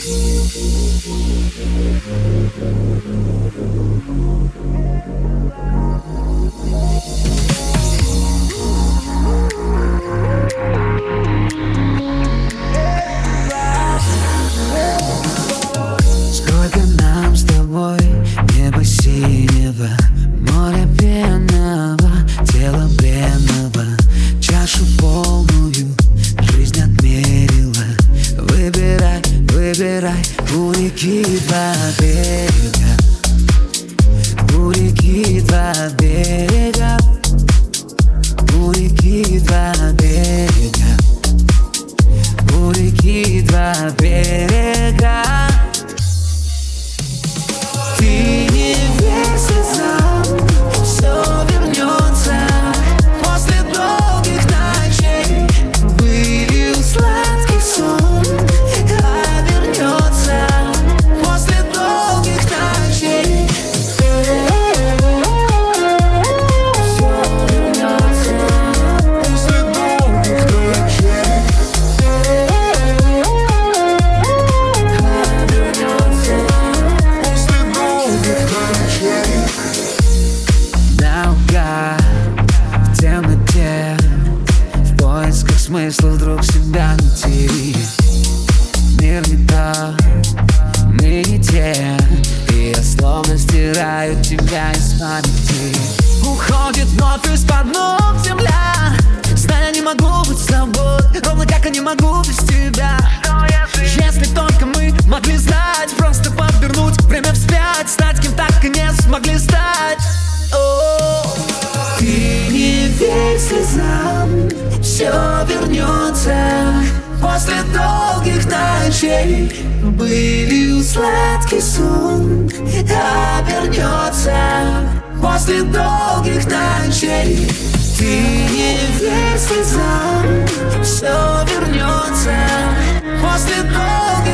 Сколько нам с тобой неба синего, море пенного, тело бренного, чашу полную жизнь отмерила. Выбирай, выбирай, у реки два берега, у реки два берега, у реки два берега, у реки два берега. Ты не верь слезам, все вернется после долгих ночей. Вылил сладкий сон, а вернется после долгих ночей. Все вернется после долгих ночей. Наугад в темноте, в поисках смысла вдруг себя найти. Мир не тот, мы не те, и я словно стираю тебя из памяти. Уходит вновь из-под ног земля, зная, не могу быть с тобой, ровно как я не могу без тебя. Если только мы могли знать, просто повернуть время вспять, стать кем так и не смогли стать. Ты не верь слезам, все вернется после долгих ночей. Вылил сладкий сон, а вернется после долгих ночей. Ты не верь слезам, все вернется после долгих